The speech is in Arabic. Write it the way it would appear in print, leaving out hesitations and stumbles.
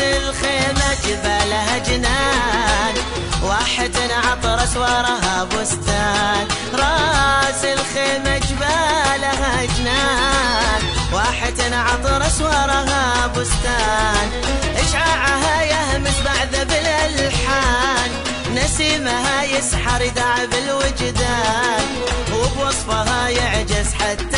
الخيمة جبالها جنان، واحد عطرس وراها بستان. راس الخيمة جبالها جنان، واحد عطرس وراها بستان. إشعاعها يهمس بعد بالألحان، نسيمها يسحر داعب الوجدان، وبوصفها يعجز حتى